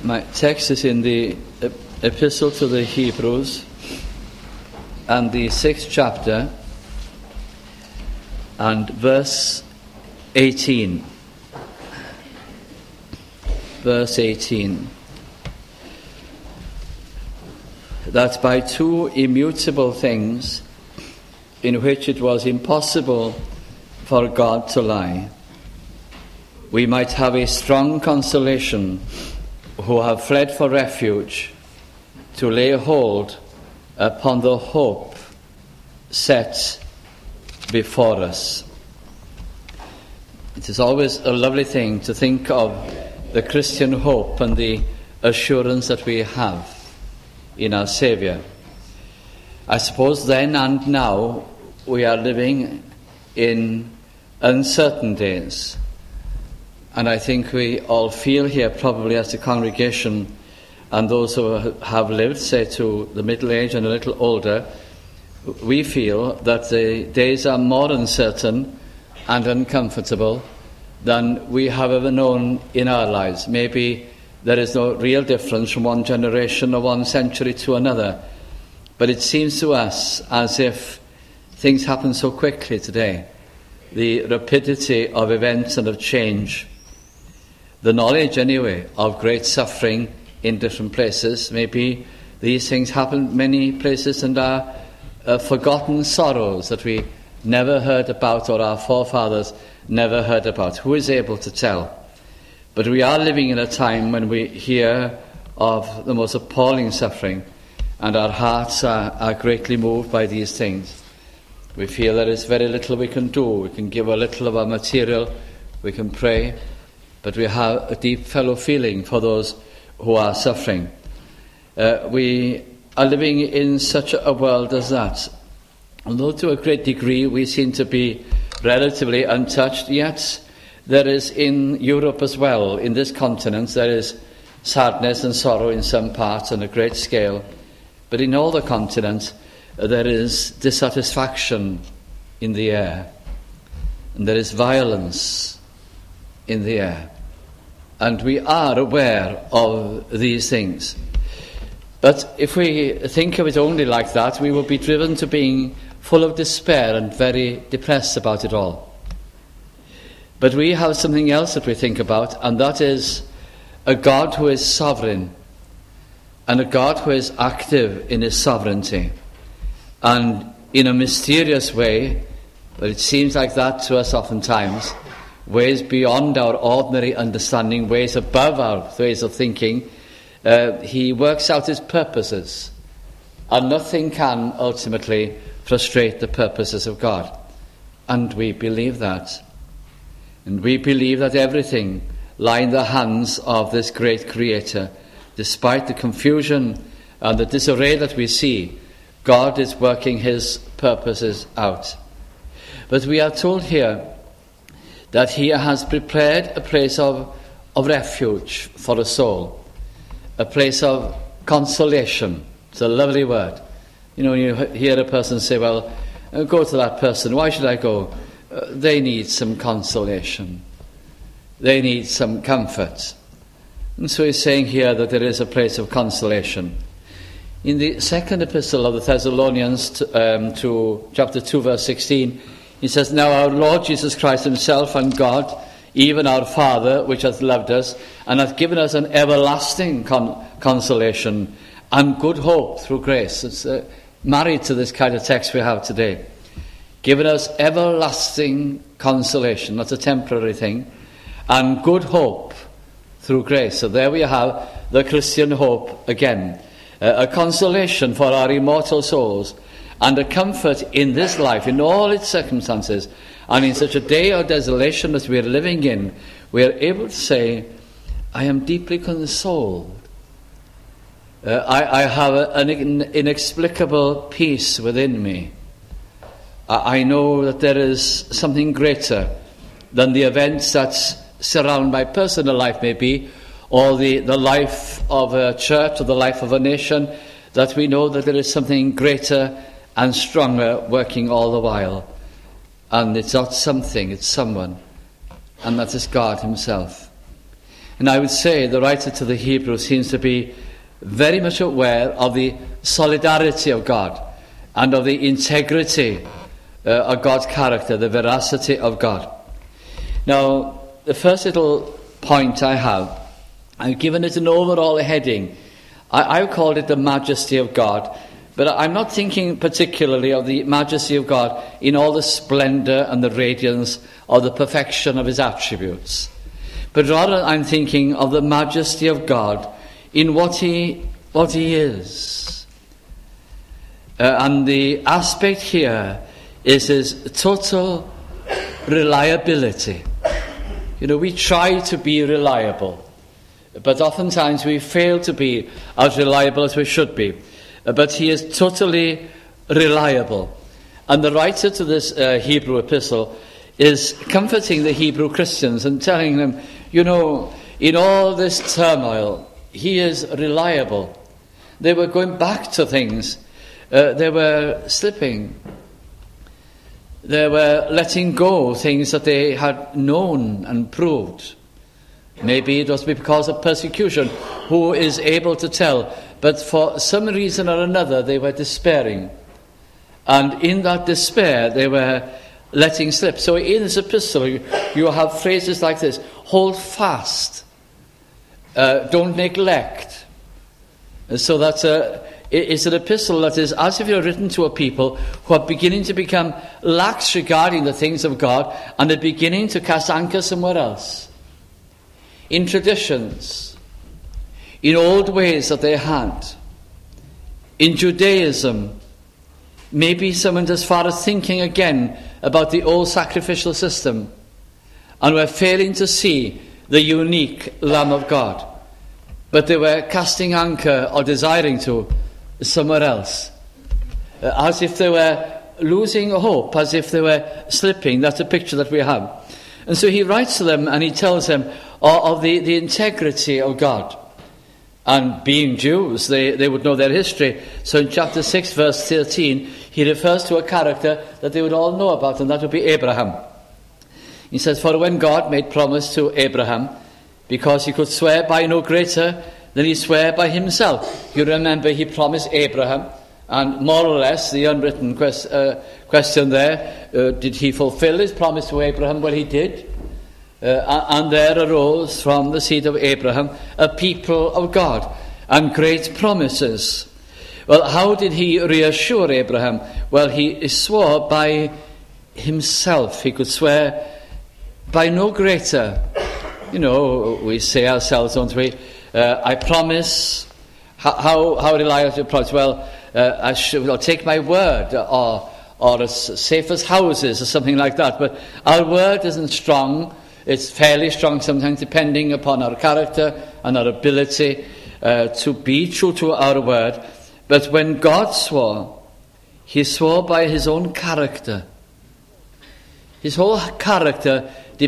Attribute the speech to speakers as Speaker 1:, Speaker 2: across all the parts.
Speaker 1: My text is in the Epistle to the Hebrews and the 6th chapter and verse 18. Verse 18. That by two immutable things in which it was impossible for God to lie, we might have a strong consolation who have fled for refuge, to lay hold upon the hope set before us. It is always a lovely thing to think of the Christian hope and the assurance that we have in our Saviour. I suppose then and now we are living in uncertain days. And I think we all feel here, probably as a congregation, and those who have lived, say, to the middle age and a little older, we feel that the days are more uncertain and uncomfortable than we have ever known in our lives. Maybe there is no real difference from one generation or one century to another, but it seems to us as if things happen so quickly today. The rapidity of events and of change, the knowledge, anyway, of great suffering in different places. Maybe these things happen many places and are forgotten sorrows that we never heard about or our forefathers never heard about. Who is able to tell? But we are living in a time when we hear of the most appalling suffering, and our hearts are greatly moved by these things. We feel there is very little we can do. We can give a little of our material, we can pray, but we have a deep fellow feeling for those who are suffering. We are living in such a world as that. Although to a great degree we seem to be relatively untouched, yet there is in Europe as well, in this continent, there is sadness and sorrow in some parts on a great scale. But in all the continents there is dissatisfaction in the air, and there is violence in the air. And we are aware of these things. But if we think of it only like that, we will be driven to being full of despair and very depressed about it all. But we have something else that we think about, and that is a God who is sovereign, and a God who is active in his sovereignty. And in a mysterious way, but it seems like that to us oftentimes, ways beyond our ordinary understanding, ways above our ways of thinking, he works out his purposes, and nothing can ultimately frustrate the purposes of God. And we believe that. And we believe that everything lies in the hands of this great Creator. Despite the confusion and the disarray that we see, God is working his purposes out. But we are told here that he has prepared a place of refuge for a soul, a place of consolation. It's a lovely word. You know, when you hear a person say, well, go to that person. Why should I go? They need some consolation. They need some comfort. And so he's saying here that there is a place of consolation. In the second epistle of the Thessalonians to chapter 2, verse 16, he says, now our Lord Jesus Christ himself and God, even our Father, which hath loved us, and hath given us an everlasting consolation and good hope through grace. It's married to this kind of text we have today. Given us everlasting consolation, that's a temporary thing, and good hope through grace. So there we have the Christian hope again. A consolation for our immortal souls, and a comfort in this life, in all its circumstances, and in such a day of desolation that we are living in, we are able to say, I am deeply consoled. I have an inexplicable peace within me. I know that there is something greater than the events that surround my personal life, maybe, or the life of a church or the life of a nation, that we know that there is something greater and stronger working all the while. And it's not something, it's someone. And that is God himself. And I would say the writer to the Hebrews seems to be very much aware of the solidarity of God and of the integrity of God's character, the veracity of God. Now, the first little point I have, I've given it an overall heading. I've called it the majesty of God, but I'm not thinking particularly of the majesty of God in all the splendour and the radiance or the perfection of his attributes, but rather I'm thinking of the majesty of God in what he is. And the aspect here is his total reliability. You know, we try to be reliable, but oftentimes we fail to be as reliable as we should be. But he is totally reliable. And the writer to this Hebrew epistle is comforting the Hebrew Christians and telling them, you know, in all this turmoil, he is reliable. They were going back to things. They were slipping. They were letting go things that they had known and proved. Maybe it was because of persecution. Who is able to tell? But for some reason or another, they were despairing. And in that despair, they were letting slip. So in this epistle, you have phrases like this: hold fast, don't neglect. And so that's it's an epistle that is as if you're written to a people who are beginning to become lax regarding the things of God, and are beginning to cast anchor somewhere else. In traditions, in old ways that they had, in Judaism, maybe some went as far as thinking again about the old sacrificial system, and were failing to see the unique Lamb of God. But they were casting anchor, or desiring to, somewhere else. As if they were losing hope, as if they were slipping. That's a picture that we have. And so he writes to them and he tells them of the integrity of God. And being Jews, they would know their history. So in chapter 6, verse 13, he refers to a character that they would all know about, and that would be Abraham. He says, for when God made promise to Abraham, because he could swear by no greater than he swore by himself. You remember he promised Abraham, and more or less the unwritten question there, did he fulfill his promise to Abraham? Well, he did. And there arose from the seed of Abraham a people of God and great promises. Well, how did he reassure Abraham? Well, he swore by himself. He could swear by no greater. You know, we say ourselves, don't we? I promise. How reliable your promise? Well, I'll take my word, or as safe as houses, or something like that. But our word isn't strong. It's fairly strong sometimes, depending upon our character and our ability to be true to our word. But when God swore, he swore by his own character. His whole character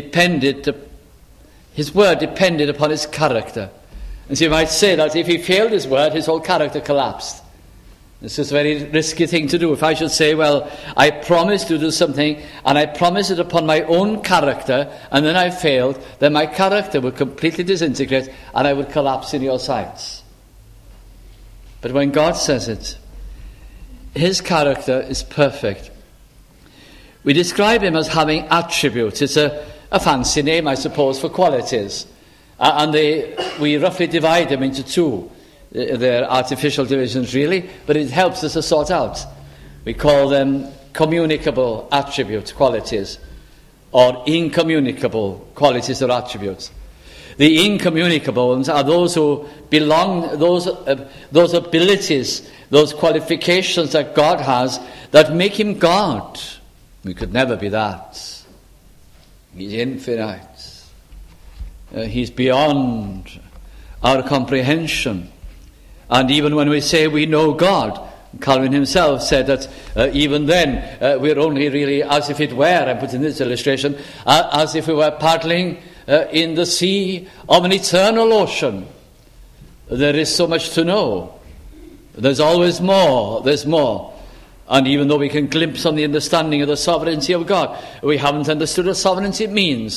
Speaker 1: his word depended upon his character. And so you might say that if he failed his word, his whole character collapsed. This is a very risky thing to do. If I should say, well, I promised to do something, and I promised it upon my own character, and then I failed, then my character would completely disintegrate, and I would collapse in your sights. But when God says it, his character is perfect. We describe him as having attributes. It's a fancy name, I suppose, for qualities. And we roughly divide them into two. They're artificial divisions, really, but it helps us to sort out. We call them communicable attributes, qualities, or incommunicable qualities or attributes. The incommunicable ones are those who belong, those abilities, those qualifications that God has that make him God. We could never be that. He's infinite. He's beyond our comprehension. And even when we say we know God, Calvin himself said that even then we're only really as if it were, I put in this illustration, as if we were paddling in the sea of an eternal ocean. There is so much to know. There's always more. There's more. And even though we can glimpse on the understanding of the sovereignty of God, we haven't understood what sovereignty means.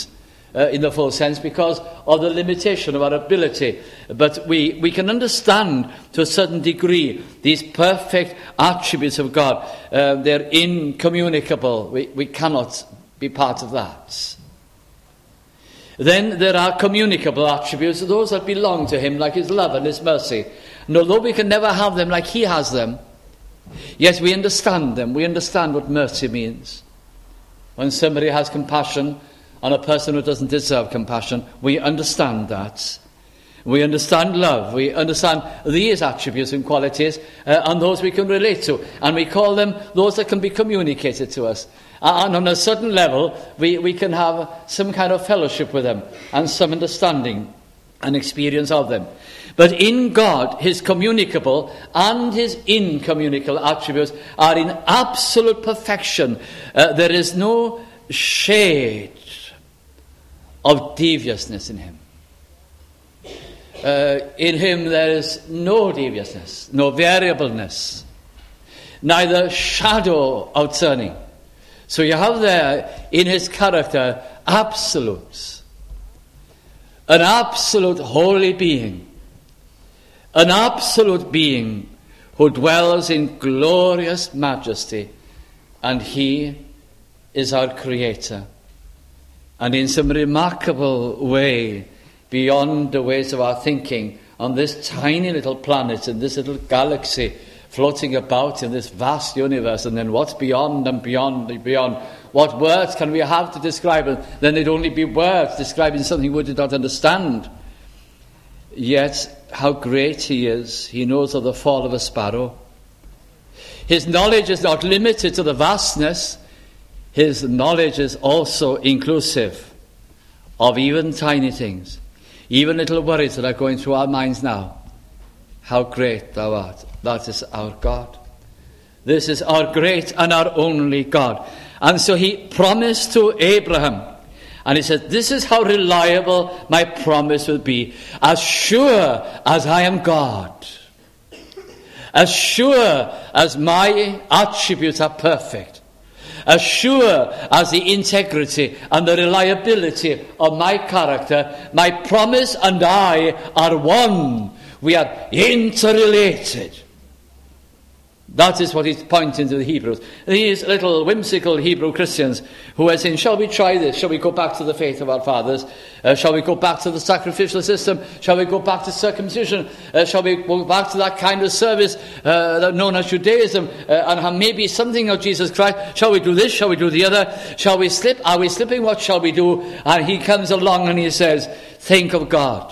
Speaker 1: in the full sense because of the limitation of our ability. But we can understand to a certain degree these perfect attributes of God. They're incommunicable. We cannot be part of that. Then there are communicable attributes, those that belong to him, like his love and his mercy. And although we can never have them like he has them, yet we understand them. We understand what mercy means. When somebody has compassion on a person who doesn't deserve compassion, we understand that. We understand love. We understand these attributes and qualities, and those we can relate to. And we call them those that can be communicated to us. And on a certain level, we can have some kind of fellowship with them and some understanding and experience of them. But in God, his communicable and his incommunicable attributes are in absolute perfection. There is no shade of deviousness in him. In him there is no deviousness, no variableness, neither shadow of turning. So you have there in his character absolutes, an absolute holy being, an absolute being who dwells in glorious majesty, and he is our creator. And in some remarkable way, beyond the ways of our thinking, on this tiny little planet, in this little galaxy, floating about in this vast universe, and then what's beyond and beyond and beyond? What words can we have to describe it? Then it'd only be words describing something we did not understand. Yet, how great he is. He knows of the fall of a sparrow. His knowledge is not limited to the vastness. His knowledge is also inclusive of even tiny things, even little worries that are going through our minds now. How great thou art. That is our God. This is our great and our only God. And so he promised to Abraham, and he said, this is how reliable my promise will be. As sure as I am God, as sure as my attributes are perfect, as sure as the integrity and the reliability of my character, my promise and I are one. We are interrelated. That is what he's pointing to the Hebrews. These little whimsical Hebrew Christians who are saying, shall we try this? Shall we go back to the faith of our fathers? Shall we go back to the sacrificial system? Shall we go back to circumcision? Shall we go back to that kind of service known as Judaism and have maybe something of Jesus Christ? Shall we do this? Shall we do the other? Shall we slip? Are we slipping? What shall we do? And he comes along and he says, think of God.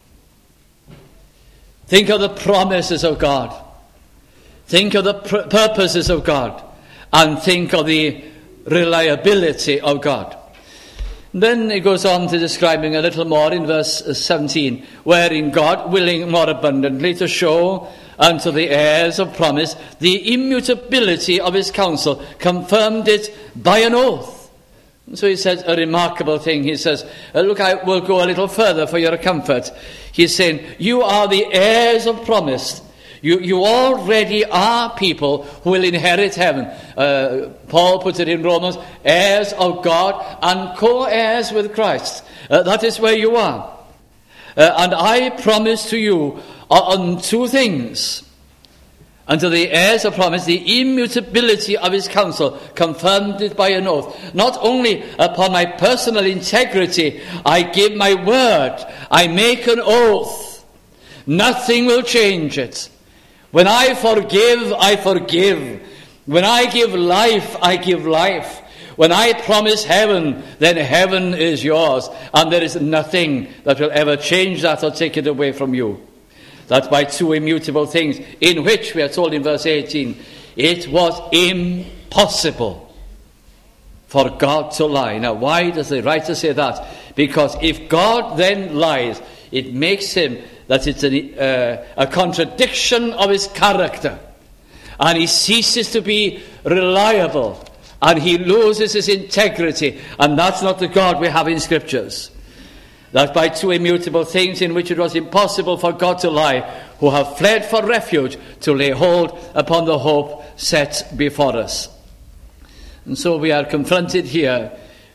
Speaker 1: Think of the promises of God. Think of the purposes of God, and think of the reliability of God. Then he goes on to describing a little more in verse 17, wherein God, willing more abundantly to show unto the heirs of promise the immutability of his counsel, confirmed it by an oath. And so he says a remarkable thing. He says, look, I will go a little further for your comfort. He's saying, you are the heirs of promise. You already are people who will inherit heaven. Paul puts it in Romans, heirs of God and co-heirs with Christ. That is where you are. And I promise to you on two things. Unto the heirs of promise, the immutability of his counsel, confirmed it by an oath. Not only upon my personal integrity, I give my word, I make an oath. Nothing will change it. When I forgive, I forgive. When I give life, I give life. When I promise heaven, then heaven is yours. And there is nothing that will ever change that or take it away from you. That's by two immutable things, in which we are told in verse 18, it was impossible for God to lie. Now, why does the writer say that? Because if God then lies, it makes him that it's a contradiction of his character, and he ceases to be reliable, and he loses his integrity, and that's not the God we have in Scriptures. That by two immutable things in which it was impossible for God to lie, who have fled for refuge to lay hold upon the hope set before us. And so we are confronted here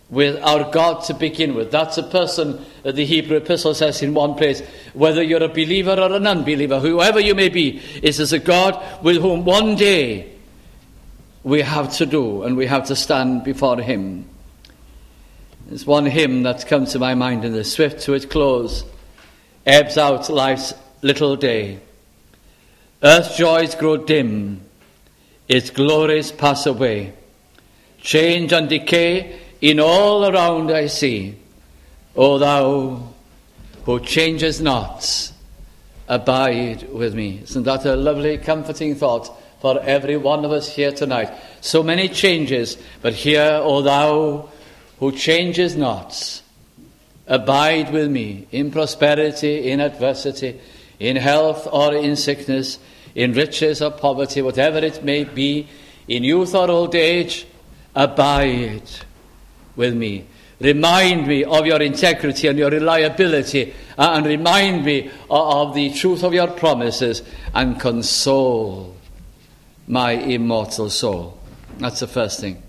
Speaker 1: with our God to begin with. That's a person, the Hebrew epistle says in one place, whether you're a believer or an unbeliever, whoever you may be, is as a God with whom one day we have to do and we have to stand before him. There's one hymn that comes to my mind in the swift to its close, ebbs out life's little day. Earth's joys grow dim, its glories pass away. Change and decay in all around I see. O thou who changes not, abide with me. Isn't that a lovely, comforting thought for every one of us here tonight? So many changes, but here, O thou who changes not, abide with me in prosperity, in adversity, in health or in sickness, in riches or poverty, whatever it may be, in youth or old age, abide with me. Remind me of your integrity and your reliability, and remind me of the truth of your promises, and console my immortal soul. That's the first thing.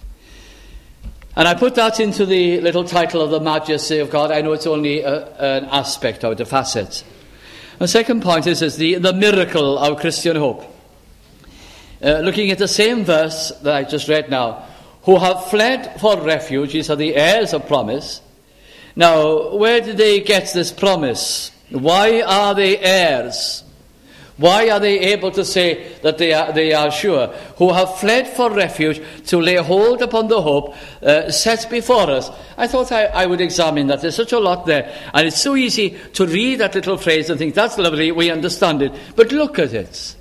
Speaker 1: And I put that into the little title of the majesty of God. I know it's only an aspect of it, a facet. The second point is the miracle of Christian hope. Looking at the same verse that I just read now, who have fled for refuge, these are the heirs of promise. Now, where did they get this promise? Why are they heirs? Why are they able to say that they are sure? Who have fled for refuge to lay hold upon the hope set before us. I thought I would examine that. There's such a lot there. And it's so easy to read that little phrase and think, that's lovely, we understand it. But look at it.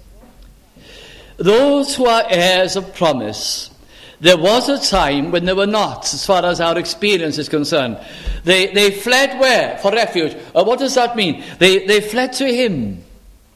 Speaker 1: Those who are heirs of promise, there was a time when they were not, as far as our experience is concerned. They fled where? For refuge. What does that mean? They fled to him.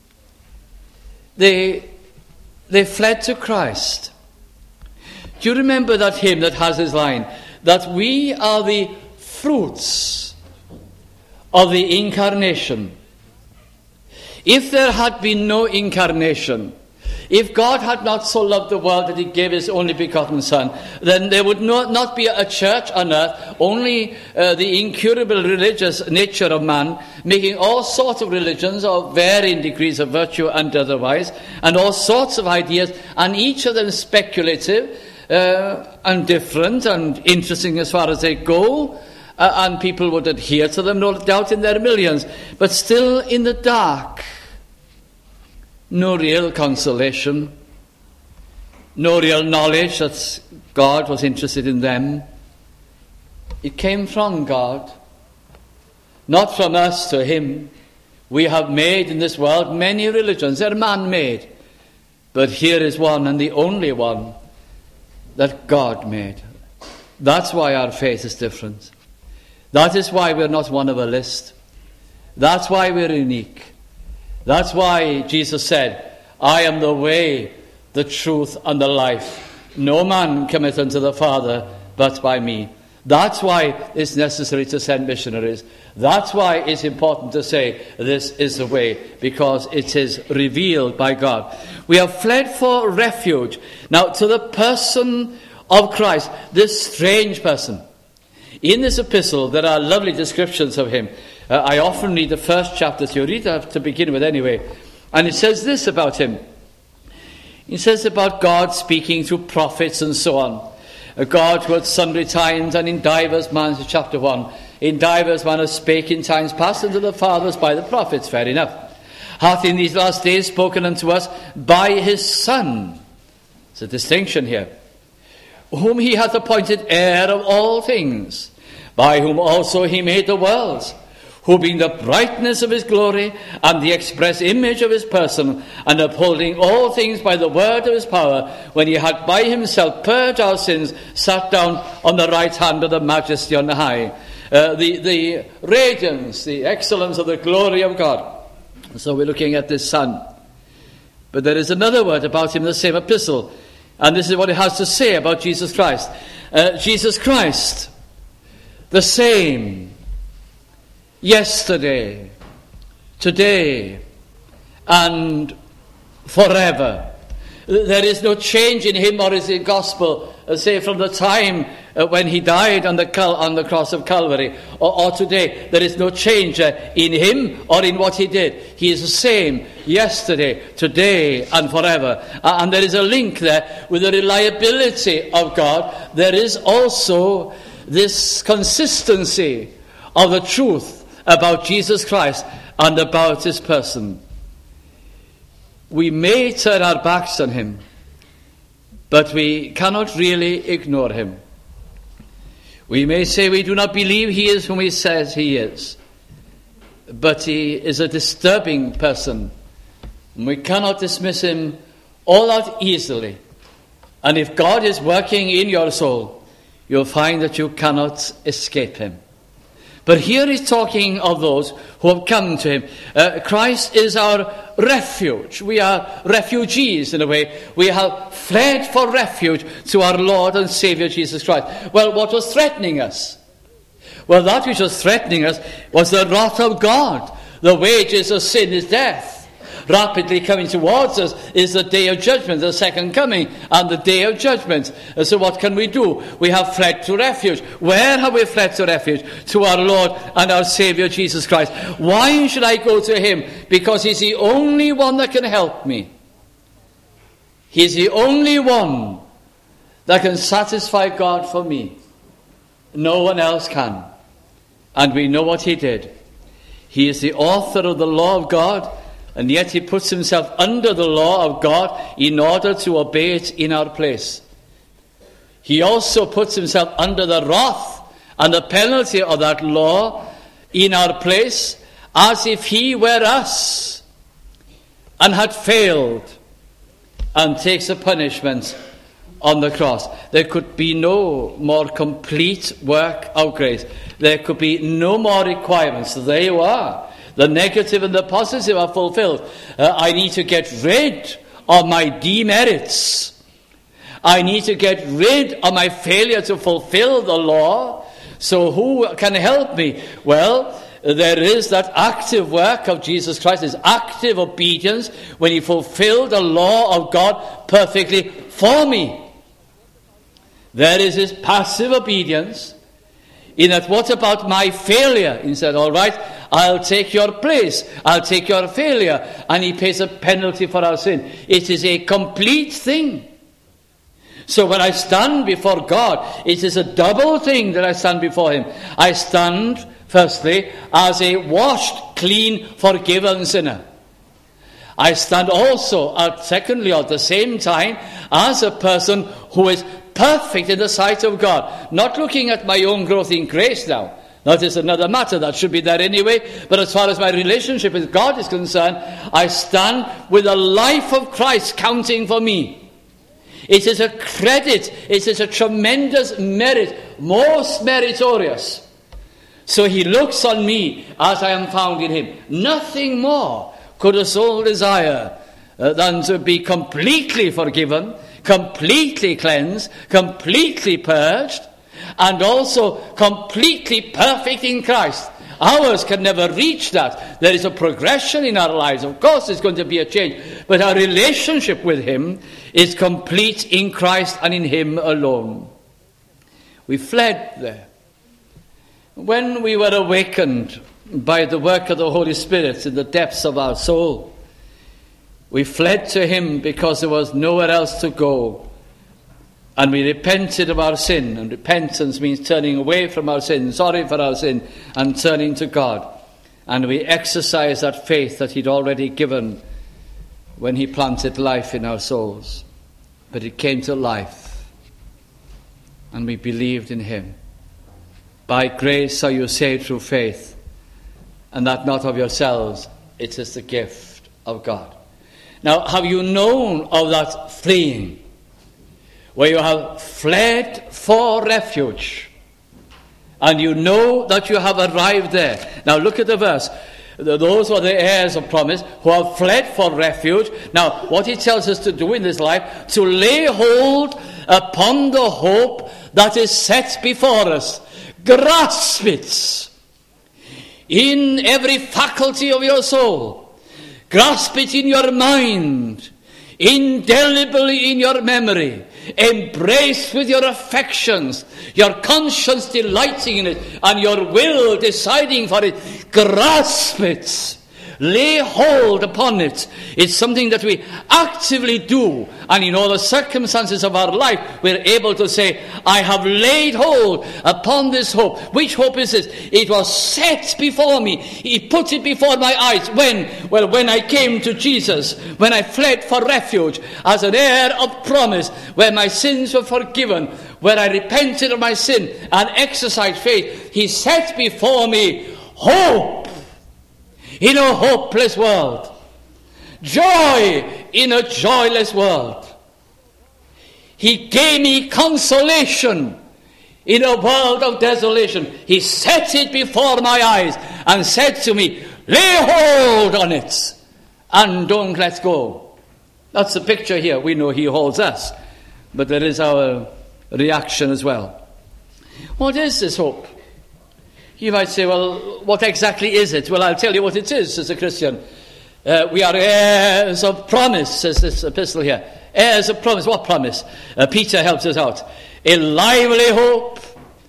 Speaker 1: They fled to Christ. Do you remember that hymn that has this line? That we are the fruits of the incarnation. If there had been no incarnation, if God had not so loved the world that he gave his only begotten Son, then there would not be a church on earth, only the incurable religious nature of man, making all sorts of religions of varying degrees of virtue and otherwise, and all sorts of ideas, and each of them speculative and different and interesting as far as they go, and people would adhere to them, no doubt, in their millions, but still in the dark. No real consolation, no real knowledge that God was interested in them. It came from God, not from us to him. We have made in this world many religions. They're man-made. But here is one, and the only one, that God made. That's why our faith is different. That is why we're not one of a list. That's why we're unique. That's why Jesus said, I am the way, the truth, and the life. No man cometh unto the Father but by me. That's why it's necessary to send missionaries. That's why it's important to say this is the way, because it is revealed by God. We have fled for refuge. Now, to the person of Christ, this strange person. In this epistle, there are lovely descriptions of him. I often read the first chapters. You read that to begin with anyway. And it says this about him. It says about God speaking through prophets and so on. A God who at sundry times and in divers manners, chapter 1, in divers manners spake in times past unto the fathers by the prophets. Fair enough. Hath in these last days spoken unto us by his Son. It's a distinction here. Whom he hath appointed heir of all things, by whom also he made the worlds, who being the brightness of his glory and the express image of his person, and upholding all things by the word of his power, when he had by himself purged our sins, sat down on the right hand of the majesty on the high. The radiance, the excellence of the glory of God. So we're looking at this Son. But there is another word about him in the same epistle, and this is what it has to say about Jesus Christ. Jesus Christ, the same yesterday, today, and forever. There is no change in him or his gospel, say from the time when he died on the cross of Calvary, or today. There is no change in him or in what he did. He is the same yesterday, today, and forever. And there is a link there with the reliability of God. There is also this consistency of the truth about Jesus Christ and about his person. We may turn our backs on him, but we cannot really ignore him. We may say we do not believe he is whom he says he is, but he is a disturbing person. We cannot dismiss him all that easily. And if God is working in your soul, you'll find that you cannot escape him. But here he's talking of those who have come to him. Christ is our refuge. We are refugees in a way. We have fled for refuge to our Lord and Saviour Jesus Christ. Well, what was threatening us? Well, that which was threatening us was the wrath of God. The wages of sin is death. Rapidly coming towards us is the day of judgment, the second coming, and the day of judgment. And so what can we do? We have fled to refuge. Where have we fled to refuge? To our Lord and our Saviour Jesus Christ. Why should I go to him? Because he's the only one that can help me. He's the only one that can satisfy God for me. No one else can. And we know what he did. He is the author of the law of God, and yet he puts himself under the law of God in order to obey it in our place. He also puts himself under the wrath and the penalty of that law in our place, as if he were us and had failed, and takes the punishment on the cross. There could be no more complete work of grace. There could be no more requirements. There you are. The negative and the positive are fulfilled. I need to get rid of my demerits. I need to get rid of my failure to fulfill the law. So who can help me? Well, there is that active work of Jesus Christ, his active obedience, when he fulfilled the law of God perfectly for me. There is his passive obedience, in that what about my failure? He said, all right, I'll take your place. I'll take your failure. And he pays a penalty for our sin. It is a complete thing. So when I stand before God, it is a double thing that I stand before him. I stand, firstly, as a washed, clean, forgiven sinner. I stand also, secondly, at the same time, as a person who is perfect in the sight of God. Not looking at my own growth in grace now. That is another matter. That should be there anyway. But as far as my relationship with God is concerned, I stand with the life of Christ counting for me. It is a credit. It is a tremendous merit. Most meritorious. So he looks on me as I am found in him. Nothing more could a soul desire than to be completely forgiven, completely cleansed, completely purged, and also completely perfect in Christ. Ours can never reach that. There is a progression in our lives. Of course, there's going to be a change. But our relationship with him is complete in Christ and in him alone. We fled there. When we were awakened by the work of the Holy Spirit in the depths of our soul, we fled to him because there was nowhere else to go. And we repented of our sin. And repentance means turning away from our sin, sorry for our sin, and turning to God. And we exercised that faith that he'd already given when he planted life in our souls. But it came to life. And we believed in him. By grace are you saved through faith, and that not of yourselves, it is the gift of God. Now, have you known of that fleeing, where you have fled for refuge, and you know that you have arrived there? Now, look at the verse. Those are the heirs of promise who have fled for refuge. Now, what he tells us to do in this life, to lay hold upon the hope that is set before us. Grasp it in every faculty of your soul. Grasp it in your mind, indelibly in your memory. embrace with your affections, your conscience delighting in it, and your will deciding for it. Grasp it. Lay hold upon it. It's something that we actively do. And in all the circumstances of our life, we're able to say, I have laid hold upon this hope. Which hope is it? It was set before me. He put it before my eyes. When? Well, when I came to Jesus, when I fled for refuge as an heir of promise, where my sins were forgiven, where I repented of my sin and exercised faith, he set before me hope in a hopeless world, joy in a joyless world. He gave me consolation in a world of desolation. He set it before my eyes and said to me, lay hold on it and don't let go. That's the picture here. We know he holds us, but there is our reaction as well. What is this hope? You might say, well, what exactly is it? Well, I'll tell you what it is as a Christian. We are heirs of promise, says this epistle here. Heirs of promise. What promise? Peter helps us out. A lively hope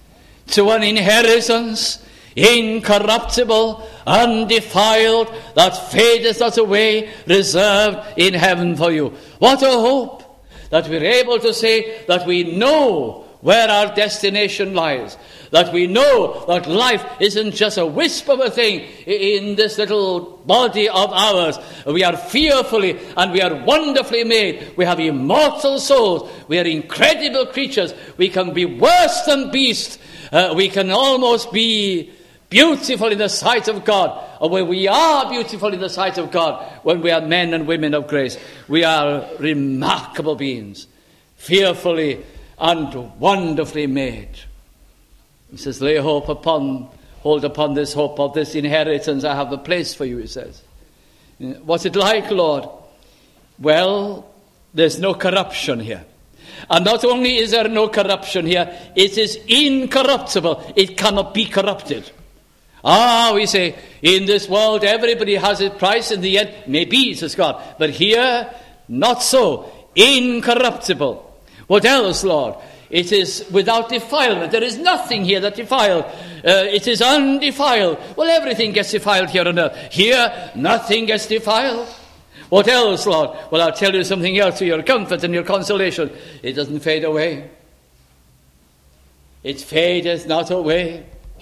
Speaker 1: to an inheritance incorruptible, undefiled, that fadeth not away, reserved in heaven for you. What a hope that we're able to say that we know where our destination lies. That we know that life isn't just a wisp of a thing in this little body of ours. We are fearfully and we are wonderfully made. We have immortal souls. We are incredible creatures. We can be worse than beasts. We can almost be beautiful in the sight of God. Or where we are beautiful in the sight of God when we are men and women of grace. We are remarkable beings. Fearfully and wonderfully made. He says, lay hold upon this hope of this inheritance I have a place for you, he says. What's it like, Lord? Well, there's no corruption here. And not only is there no corruption here, it is incorruptible. It cannot be corrupted. We say, in this world everybody has its price in the end. Maybe, says God. But here, not so. Incorruptible. What else, Lord? It is without defilement. There is nothing here that defiled. It is undefiled. Well, everything gets defiled here on earth. Here, nothing gets defiled. What else, Lord? Well, I'll tell you something else to your comfort and your consolation. It doesn't fade away. It fadeth not away.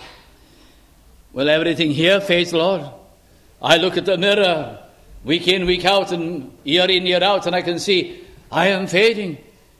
Speaker 1: Well, everything here fades, Lord. I look at the mirror week in, week out, and year in, year out, and I can see I am fading.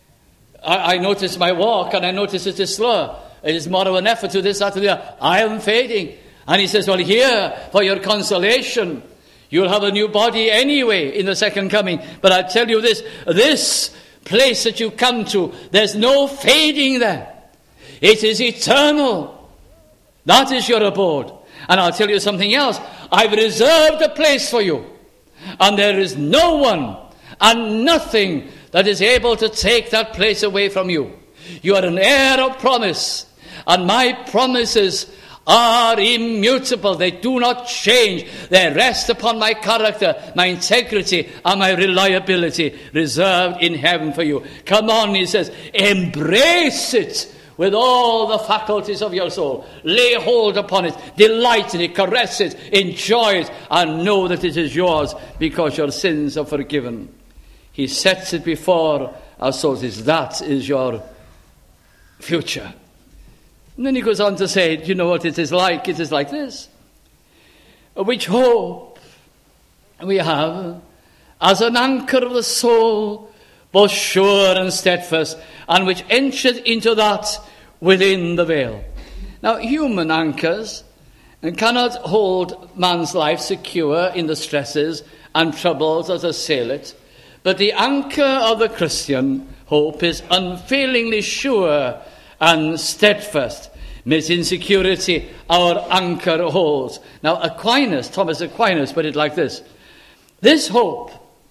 Speaker 1: I notice my walk, and I notice it is slow. It is more of an effort to this, that, to the other. I am fading. And he says, well, here, for your consolation, you'll have a new body anyway in the second coming. But I tell you this place that you come to, there's no fading there. It is eternal. That is your abode. And I'll tell you something else. I've reserved a place for you. And there is no one and nothing that is able to take that place away from you. You are an heir of promise. And my promises are immutable. They do not change. They rest upon my character, my integrity, and my reliability, reserved in heaven for you. Come on, he says, embrace it with all the faculties of your soul. Lay hold upon it, delight in it, caress it, enjoy it, and know that it is yours because your sins are forgiven. He sets it before our souls. That is your future. And then he goes on to say, do you know what it is like? It is like this. Which hope we have as an anchor of the soul, both sure and steadfast, and which entered into that within the veil. Now, human anchors cannot hold man's life secure in the stresses and troubles that assail it. But the anchor of the Christian hope is unfailingly sure and steadfast. Midst insecurity, our anchor holds. Now, Thomas Aquinas put it like this. This hope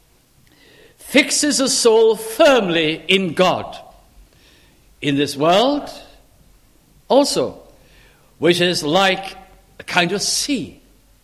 Speaker 1: fixes the soul firmly in God, in this world also, which is like a kind of sea.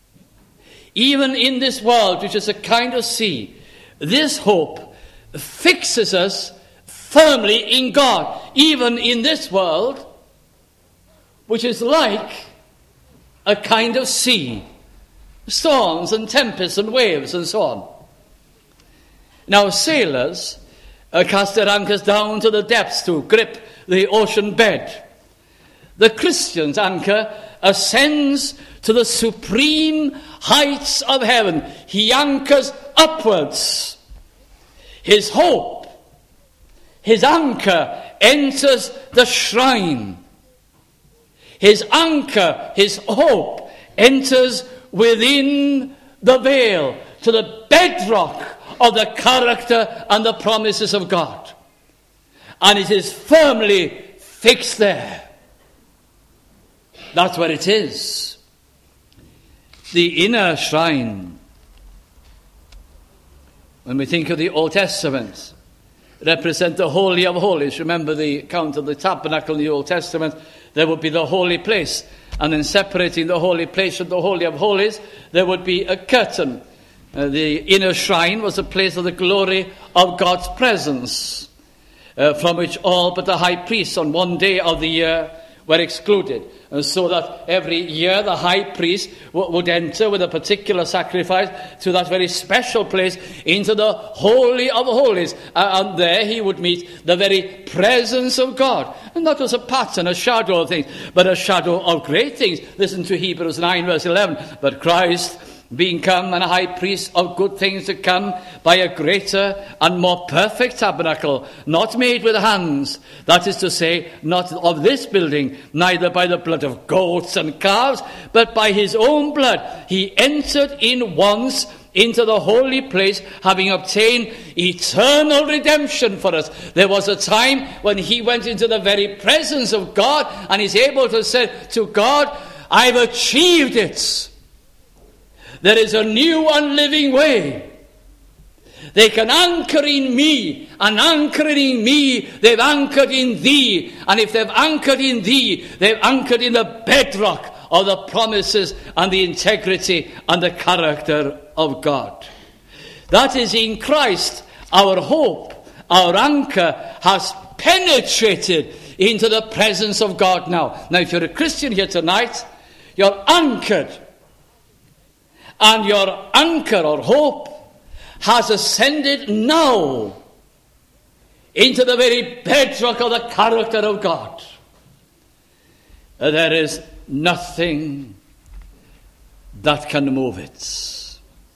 Speaker 1: Even in this world, which is a kind of sea, this hope fixes us firmly in God, even in this world, which is like a kind of sea, storms and tempests and waves and so on. Now, sailors cast their anchors down to the depths to grip the ocean bed. The Christian's anchor ascends to the supreme heights of heaven. He anchors upwards. His hope, his anchor, enters the shrine. His anchor, his hope, enters within the veil to the bedrock of the character and the promises of God. And it is firmly fixed there. That's where it is. The inner shrine, when we think of the Old Testament, represent the Holy of Holies. Remember the account of the tabernacle in the Old Testament. There would be the holy place, and then separating the holy place from the Holy of Holies, there would be a curtain. The inner shrine was a place of the glory of God's presence, from which all but the high priest on one day of the year were excluded. And so that every year the high priest would enter with a particular sacrifice to that very special place into the Holy of Holies. And there he would meet the very presence of God. And that was a pattern, a shadow of things, but a shadow of great things. Listen to Hebrews 9 verse 11. But Christ, being come and a high priest of good things to come, by a greater and more perfect tabernacle, not made with hands, that is to say, not of this building, neither by the blood of goats and calves, but by his own blood, he entered in once into the holy place, having obtained eternal redemption for us. There was a time when he went into the very presence of God, and he's able to say to God, I've achieved it. There is a new and living way. They can anchor in me, and anchoring me, they've anchored in thee. And if they've anchored in thee, they've anchored in the bedrock of the promises and the integrity and the character of God. That is in Christ, our hope, our anchor has penetrated into the presence of God now. Now, if you're a Christian here tonight, you're anchored. And your anchor or hope has ascended now into the very bedrock of the character of God. There is nothing that can move it.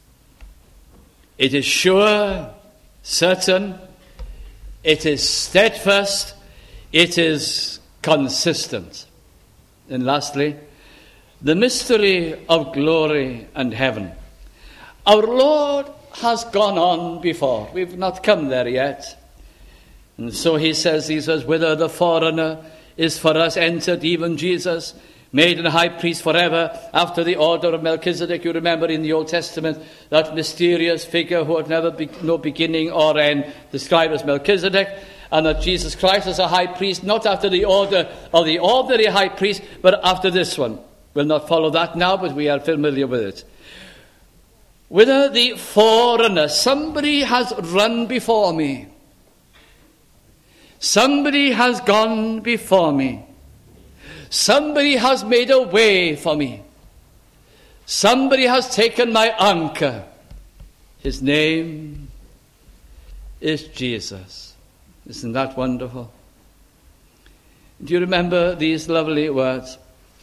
Speaker 1: It is sure, certain, it is steadfast, it is consistent. And lastly, the mystery of glory and heaven. Our Lord has gone on before. We've not come there yet. And so he says, whither the forerunner is for us entered, even Jesus, made a high priest forever, after the order of Melchizedek. You remember in the Old Testament, that mysterious figure who had never no beginning or end, described as Melchizedek, and that Jesus Christ is a high priest, not after the order of the ordinary high priest, but after this one. We'll not follow that now, but we are familiar with it. Whither the forerunner, somebody has run before me. Somebody has gone before me. Somebody has made a way for me. Somebody has taken my anchor. His name is Jesus. Isn't that wonderful? Do you remember these lovely words?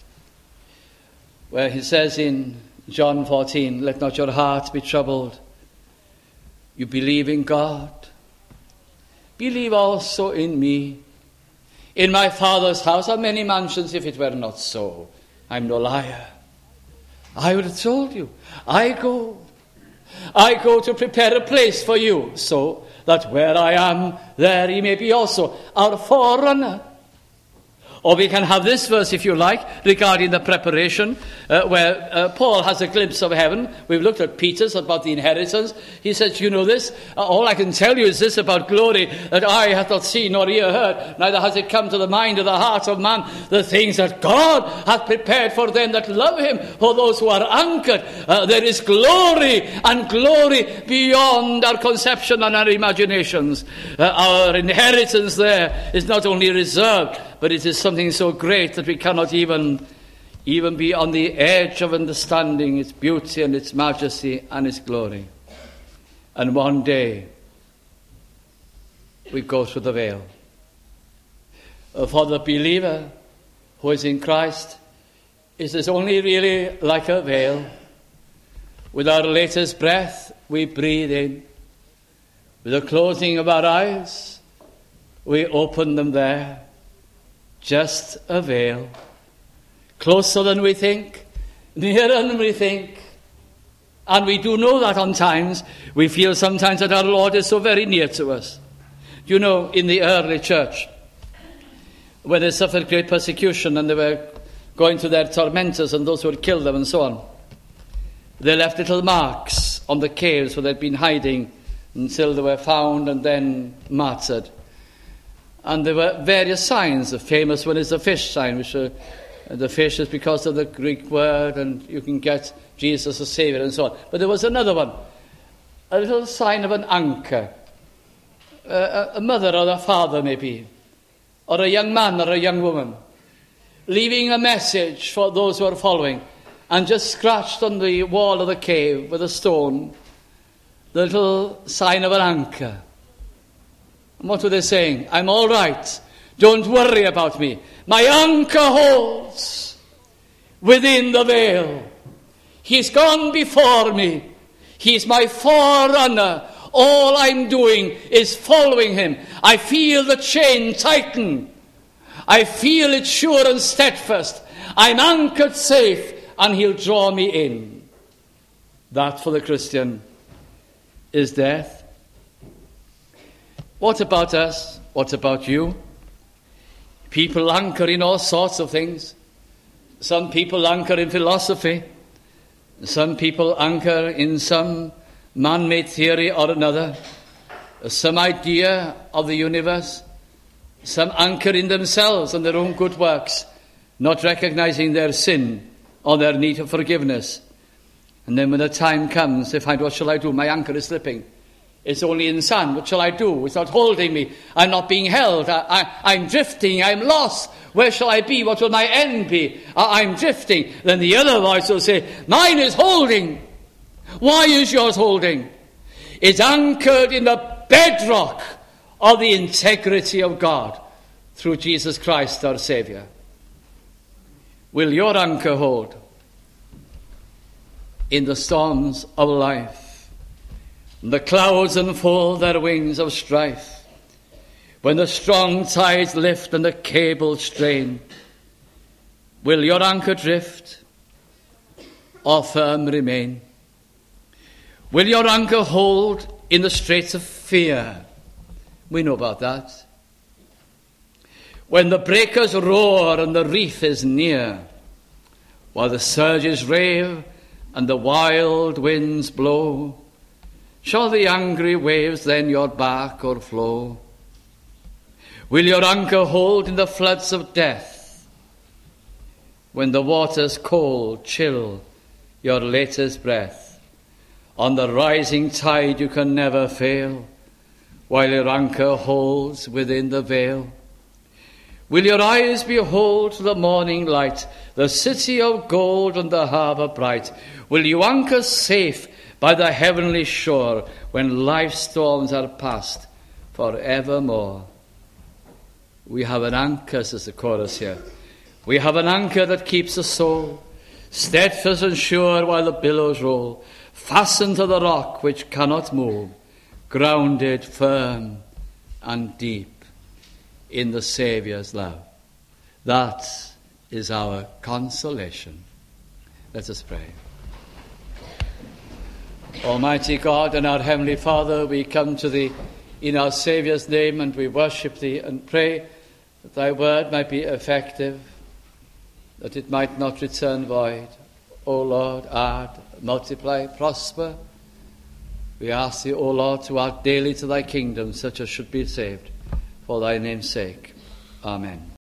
Speaker 1: Where he says in John 14, let not your heart be troubled. You believe in God. Believe also in me. In my Father's house are many mansions. If it were not so, I'm no liar. I would have told you. I go to prepare a place for you, so that where I am, there he may be also. Our forerunner, Or we can have this verse, if you like, regarding the preparation, where Paul has a glimpse of heaven. We've looked at Peter's about the inheritance. He says, you know this, all I can tell you is this about glory, that eye hath not seen nor ear heard, neither has it come to the mind of the heart of man, the things that God hath prepared for them that love him, for those who are anchored. There is glory, and glory beyond our conception and our imaginations. Our inheritance there is not only reserved, but it is something so great that we cannot even be on the edge of understanding its beauty and its majesty and its glory. And one day, we go through the veil. For the believer who is in Christ, it is only really like a veil. With our latest breath, we breathe in. With the closing of our eyes, we open them there. Just a veil. Closer than we think, nearer than we think. And we do know that on times. We feel sometimes that our Lord is so very near to us. You know, in the early church, when they suffered great persecution and they were going to their tormentors and those who had killed them and so on, they left little marks on the caves where they'd been hiding until they were found and then martyred. And there were various signs. The famous one is the fish sign, which the fish is because of the Greek word, and you can get Jesus as Saviour and so on. But there was another one, a little sign of an anchor. A mother or a father maybe, or a young man or a young woman, leaving a message for those who are following, and just scratched on the wall of the cave with a stone, the little sign of an anchor. And what were they saying? I'm all right. Don't worry about me. My anchor holds within the veil. He's gone before me. He's my forerunner. All I'm doing is following him. I feel the chain tighten. I feel it sure and steadfast. I'm anchored safe, and he'll draw me in. That for the Christian is death. What about us? What about you? People anchor in all sorts of things. Some people anchor in philosophy. Some people anchor in some man-made theory or another. Some idea of the universe. Some anchor in themselves and their own good works, not recognizing their sin or their need of forgiveness. And then when the time comes, they find, what shall I do? My anchor is slipping. It's only in sand. What shall I do? It's not holding me. I'm not being held. I'm drifting. I'm lost. Where shall I be? What will my end be? I'm drifting. Then the other voice will say, mine is holding. Why is yours holding? It's anchored in the bedrock of the integrity of God through Jesus Christ our Saviour. Will your anchor hold in the storms of life? The clouds unfold their wings of strife. When the strong tides lift and the cable strain, will your anchor drift or firm remain? Will your anchor hold in the straits of fear? We know about that. When the breakers roar and the reef is near, while the surges rave and the wild winds blow, shall the angry waves then your bark o'erflow? Will your anchor hold in the floods of death, when the waters cold chill your latest breath? On the rising tide you can never fail, while your anchor holds within the veil. Will your eyes behold the morning light, the city of gold and the harbour bright? Will you anchor safe by the heavenly shore when life's storms are past for evermore? We have an anchor, says the chorus here. We have an anchor that keeps the soul steadfast and sure while the billows roll, fastened to the rock which cannot move, grounded firm and deep in the Saviour's love. That is our consolation. Let us pray. Almighty God and our Heavenly Father, we come to Thee in our Saviour's name, and we worship Thee and pray that thy word might be effective, that it might not return void. O Lord, add, multiply, prosper. We ask thee, O Lord, to add daily to thy kingdom such as should be saved, for thy name's sake. Amen.